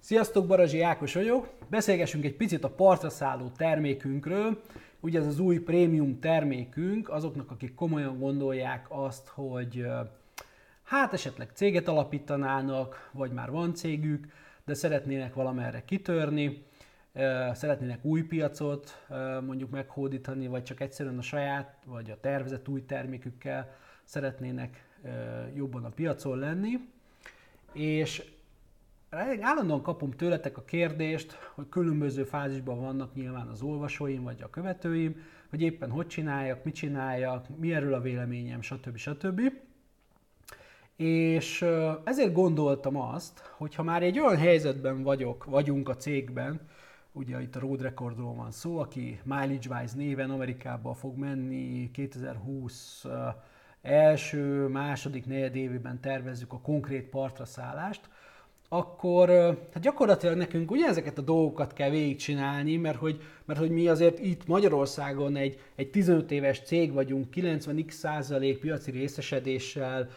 Sziasztok, Barazsi Ákos vagyok. Beszélgessünk egy picit a partra szálló termékünkről. Ugye ez az új prémium termékünk azoknak, akik komolyan gondolják azt, hogy hát esetleg céget alapítanának, vagy már van cégük, de szeretnének valamerre kitörni, szeretnének új piacot mondjuk meghódítani, vagy csak egyszerűen a saját, vagy a tervezett új termékükkel szeretnének jobban a piacon lenni. És állandóan kapom tőletek a kérdést, hogy különböző fázisban vannak nyilván az olvasóim vagy a követőim, hogy éppen hogy csináljak, mit csináljak, mi erről a véleményem, stb. És ezért gondoltam azt, hogy ha már egy olyan helyzetben vagyunk a cégben, ugye itt a Road Recordról van szó, aki MileageWise néven Amerikába fog menni 2020 első, második negyedévében tervezzük a konkrét partra szállást, akkor hát gyakorlatilag nekünk ugyanezeket a dolgokat kell végigcsinálni, mert hogy mi azért itt Magyarországon egy 15 éves cég vagyunk, 90x% piaci részesedéssel,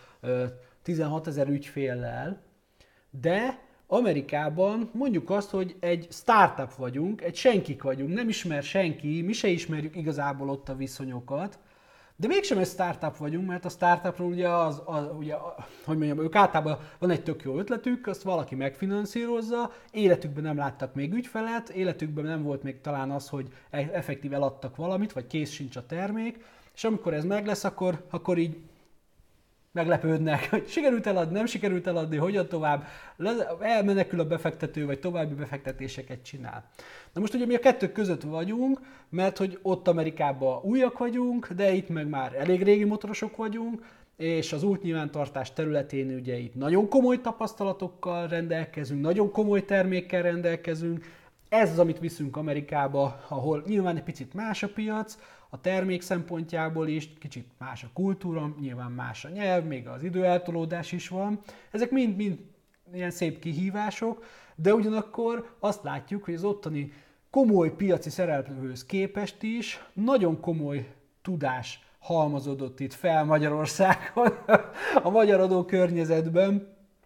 16 000 ügyféllel, de Amerikában mondjuk azt, hogy egy startup vagyunk, egy senkik vagyunk, nem ismer senki, mi se ismerjük igazából ott a viszonyokat, de mégsem egy startup vagyunk, mert a startupról ugye hogy mondjam, ők általában van egy tök jó ötletük, azt valaki megfinanszírozza, életükben nem láttak még ügyfelet, életükben nem volt még talán az, hogy effektív eladtak valamit, vagy kész sincs a termék, és amikor ez meg lesz, akkor így meglepődnek, hogy sikerült eladni, nem sikerült eladni, hogyan tovább, elmenekül a befektető, vagy további befektetéseket csinál. Na most ugye mi a kettő között vagyunk, mert hogy ott Amerikában újak vagyunk, de itt meg már elég régi motorosok vagyunk, és az útnyilvántartás területén ugye itt nagyon komoly tapasztalatokkal rendelkezünk, nagyon komoly termékkel rendelkezünk. Ez az, amit viszünk Amerikába, ahol nyilván egy picit más a piac, a termék szempontjából is, kicsit más a kultúra, nyilván más a nyelv, még az időeltolódás is van. Ezek mind ilyen szép kihívások, de ugyanakkor azt látjuk, hogy az ottani komoly piaci szereplőhöz képest is nagyon komoly tudás halmozódott itt fel Magyarországon, a magyar adókörnyezetben,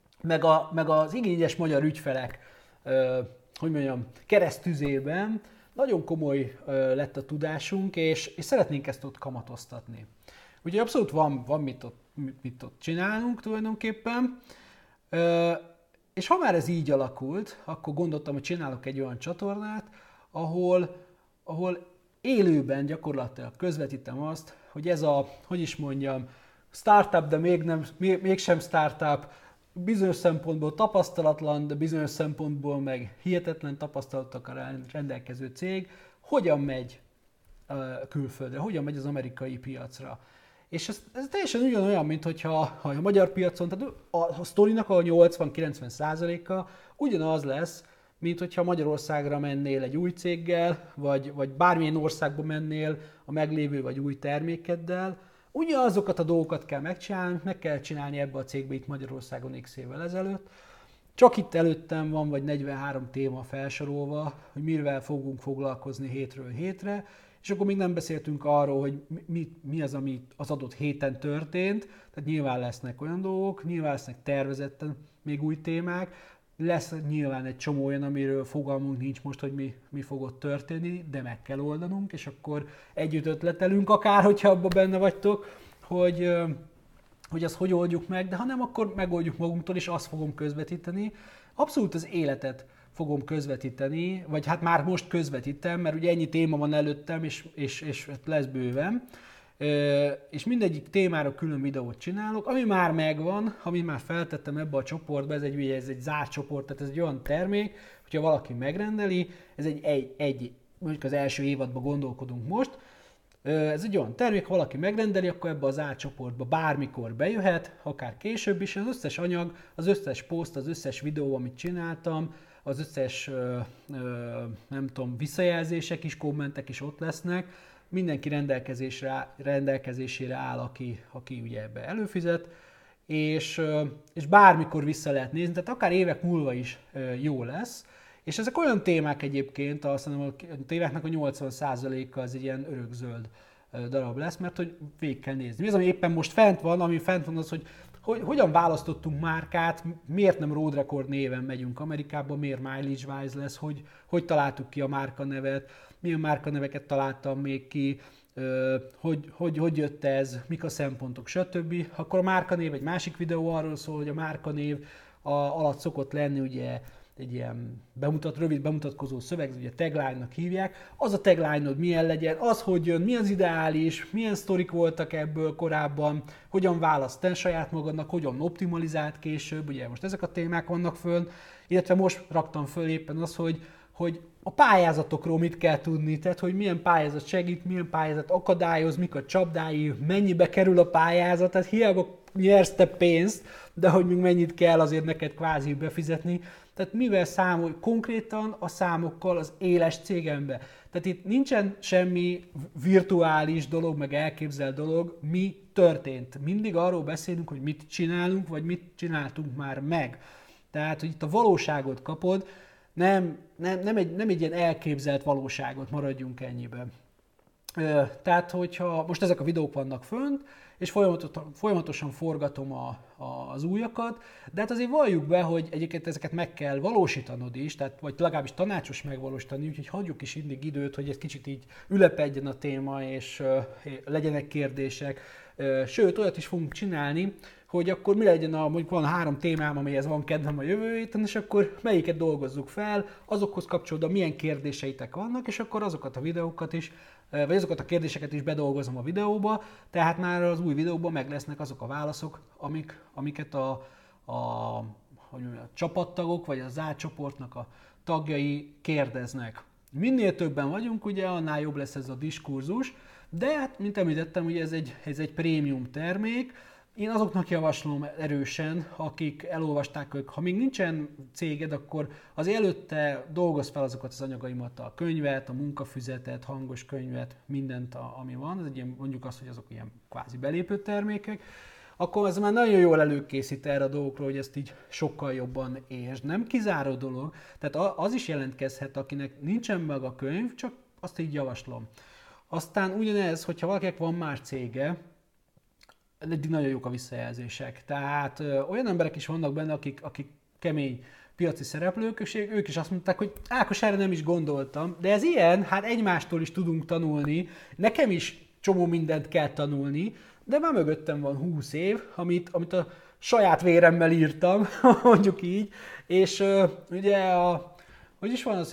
meg az igényes magyar ügyfelek, hogy mondjam, keresztüzében nagyon komoly lett a tudásunk, és szeretnénk ezt ott kamatoztatni. Úgyhogy abszolút van mit ott csinálnunk tulajdonképpen, és ha már ez így alakult, akkor gondoltam, hogy csinálok egy olyan csatornát, ahol élőben gyakorlatilag közvetítem azt, hogy ez a, hogy is mondjam, startup, de mégsem startup, bizonyos szempontból tapasztalatlan, de bizonyos szempontból meg hihetetlen tapasztalatokkal rendelkező cég, hogyan megy külföldre, hogyan megy az amerikai piacra. És ez teljesen ugyanolyan, mint hogyha a magyar piacon, tehát a sztorinak a 80-90%-a ugyanaz lesz, mint hogyha Magyarországra mennél egy új céggel, vagy bármilyen országba mennél a meglévő vagy új termékeddel. Ugyanazokat a dolgokat kell megcsinálni, meg kell csinálni ebbe a cégbe itt Magyarországon x évvel ezelőtt. Csak itt előttem van vagy 43 téma felsorolva, hogy mivel fogunk foglalkozni hétről hétre, és akkor még nem beszéltünk arról, hogy mi az, ami az adott héten történt, tehát nyilván lesznek olyan dolgok, nyilván lesznek tervezetten még új témák, lesz nyilván egy csomó olyan, amiről fogalmunk nincs most, hogy mi fog ott történni, de meg kell oldanunk, és akkor együtt ötletelünk akár, hogyha abban benne vagytok, hogy azt hogy oldjuk meg, de ha nem, akkor megoldjuk magunktól, és azt fogom közvetíteni. Abszolút az életet fogom közvetíteni, vagy hát már most közvetítem, mert ugye ennyi téma van előttem, és lesz bőven. És mindegyik témára külön videót csinálok, ami már megvan, ami már feltettem ebbe a csoportba, ez egy zárt csoport, tehát ez egy olyan termék, hogyha valaki megrendeli, ez mondjuk az első évadban gondolkodunk most, ez egy olyan termék, ha valaki megrendeli, akkor ebbe a zárt csoportba bármikor bejöhet, akár később is, az összes anyag, az összes poszt, az összes videó, amit csináltam, az összes, nem tudom, visszajelzések is, kommentek is ott lesznek, mindenki rendelkezésére áll, aki ugye ebbe előfizet, és bármikor vissza lehet nézni, tehát akár évek múlva is jó lesz. És ezek olyan témák egyébként, azt mondom, a témáknak a 80%-a az egy ilyen örökzöld darab lesz, mert hogy végig kell nézni. Mi az, ami éppen most fent van, ami fent van az, hogy hogyan választottunk márkát, miért nem Road Record néven megyünk Amerikába, miért Mileage Wise lesz, hogy találtuk ki a márkanevet, milyen márkaneveket találtam még ki, hogy jött ez, mik a szempontok, stb. Akkor a márkanév egy másik videó arról szól, hogy a márkanév alatt szokott lenni ugye egy ilyen rövid bemutatkozó szöveg, ugye tagline-nak hívják. Az a tagline-od milyen legyen, az hogy jön, mi az ideális, milyen sztorik voltak ebből korábban, hogyan választ te saját magadnak, hogyan optimalizált később, ugye most ezek a témák vannak fönn, illetve most raktam föl éppen az, hogy a pályázatokról mit kell tudni, tehát hogy milyen pályázat segít, milyen pályázat akadályoz, mik a csapdái, mennyibe kerül a pályázat, tehát hiába nyersz te pénzt, de hogy még mennyit kell azért neked kvázi befizetni. Tehát mivel számolj konkrétan a számokkal az éles cégembe. Tehát itt nincsen semmi virtuális dolog, meg elképzelt dolog, mi történt. Mindig arról beszélünk, hogy mit csinálunk, vagy mit csináltunk már meg. Tehát, hogy itt a valóságot kapod, nem egy ilyen elképzelt valóságot, maradjunk ennyiben. Tehát, hogyha most ezek a videók vannak fönt, és folyamatosan forgatom az újakat, de hát azért valljuk be, hogy egyébként ezeket meg kell valósítanod is, tehát, vagy legalábbis tanácsos megvalósítani, úgyhogy hagyjuk is mindig időt, hogy egy kicsit így ülepedjen a téma, és legyenek kérdések. Sőt, olyat is fogunk csinálni, hogy akkor mi legyen, mondjuk van 3 témám, amihez van kedvem a jövő héten, és akkor melyiket dolgozzuk fel, azokhoz kapcsolódva milyen kérdéseitek vannak, és akkor azokat a videókat is, vagy azokat a kérdéseket is bedolgozom a videóba, tehát már az új videóban meg lesznek azok a válaszok, amiket a csapattagok, vagy a zárt csoportnak a tagjai kérdeznek. Minél többen vagyunk, ugye, annál jobb lesz ez a diskurzus, de hát, mint említettem, ugye ez egy prémium termék. Én azoknak javaslom erősen, akik elolvasták ők, ha még nincsen céged, akkor az előtte dolgozz fel azokat az anyagaimat, a könyvet, a munkafüzetet, hangos könyvet, mindent, ami van. Ez egy ilyen, mondjuk azt, hogy azok ilyen kvázi belépő termékek. Akkor ez már nagyon jól előkészít erre a dolgokról, hogy ezt így sokkal jobban értsd. Nem kizáró dolog, tehát az is jelentkezhet, akinek nincsen meg a könyv, csak azt így javaslom. Aztán ugyanez, hogyha valakinek van más cége, eddig nagyon jók a visszajelzések. Tehát olyan emberek is vannak benne, akik kemény piaci szereplők, és ők is azt mondták, hogy Ákos, erre nem is gondoltam, de ez ilyen, hát egymástól is tudunk tanulni, nekem is csomó mindent kell tanulni, de már mögöttem van 20 év, amit a saját véremmel írtam, mondjuk így, és ugye hogy is van az,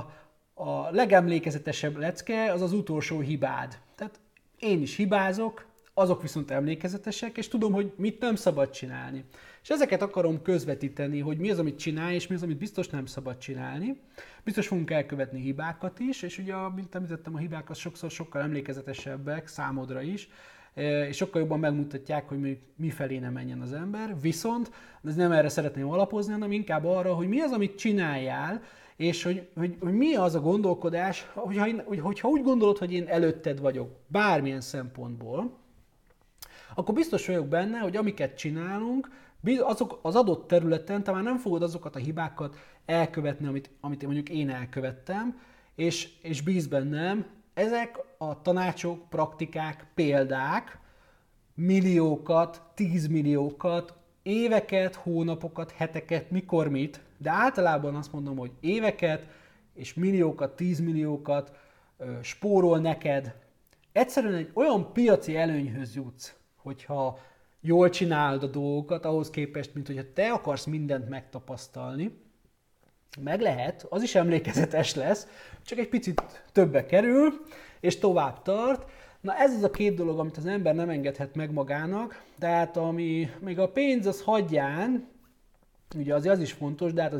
a legemlékezetesebb lecke az az utolsó hibád. Tehát én is hibázok, azok viszont emlékezetesek, és tudom, hogy mit nem szabad csinálni. És ezeket akarom közvetíteni, hogy mi az, amit csinálj, és mi az, amit biztos nem szabad csinálni. Biztos fogunk elkövetni hibákat is, és ugye, mint említettem, a hibák az sokszor sokkal emlékezetesebbek számodra is, és sokkal jobban megmutatják, hogy mifelé ne menjen az ember. Viszont ez nem erre szeretném alapozni, hanem inkább arra, hogy mi az, amit csináljál, és hogy mi az a hogyha úgy gondolod, hogy én előtted vagyok bármilyen szempontból, akkor biztos vagyok benne, hogy amiket csinálunk, azok az adott területen te már nem fogod azokat a hibákat elkövetni, amit mondjuk én elkövettem, és bíz bennem, ezek a tanácsok, praktikák, példák, milliókat, 10 milliókat, éveket, hónapokat, heteket, mikor mit, de általában azt mondom, hogy éveket és milliókat, 10 milliókat spórol neked. Egyszerűen egy olyan piaci előnyhöz jutsz, hogyha jól csinálod a dolgokat, ahhoz képest, mint hogyha te akarsz mindent megtapasztalni. Meg lehet, az is emlékezetes lesz, csak egy picit többe kerül, és tovább tart. Na ez az a 2 dolog, amit az ember nem engedhet meg magának, tehát ami még a pénz az hagyján, ugye az is fontos, de hát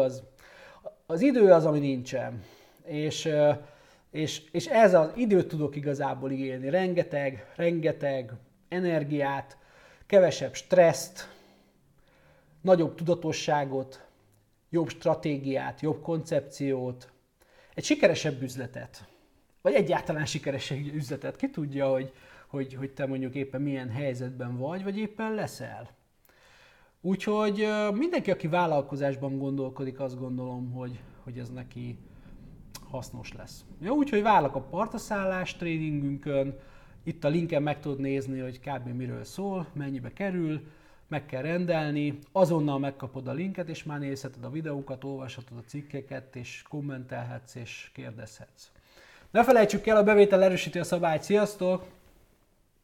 az idő az, ami nincsen. És ez az időt tudok igazából igényelni. Rengeteg energiát, kevesebb stresszt, nagyobb tudatosságot, jobb stratégiát, jobb koncepciót, egy sikeresebb üzletet, vagy egyáltalán sikeresebb üzletet. Ki tudja, hogy te mondjuk éppen milyen helyzetben vagy éppen leszel. Úgyhogy mindenki, aki vállalkozásban gondolkodik, azt gondolom, hogy ez neki hasznos lesz. Ja, úgyhogy várlak a partaszállás tréningünkön, itt a linken meg tudod nézni, hogy kb. Miről szól, mennyibe kerül, meg kell rendelni, azonnal megkapod a linket, és már nézheted a videókat, olvashatod a cikkeket, és kommentelhetsz, és kérdezhetsz. Ne felejtsük el, a bevétel erősíti a szabályt. Sziasztok!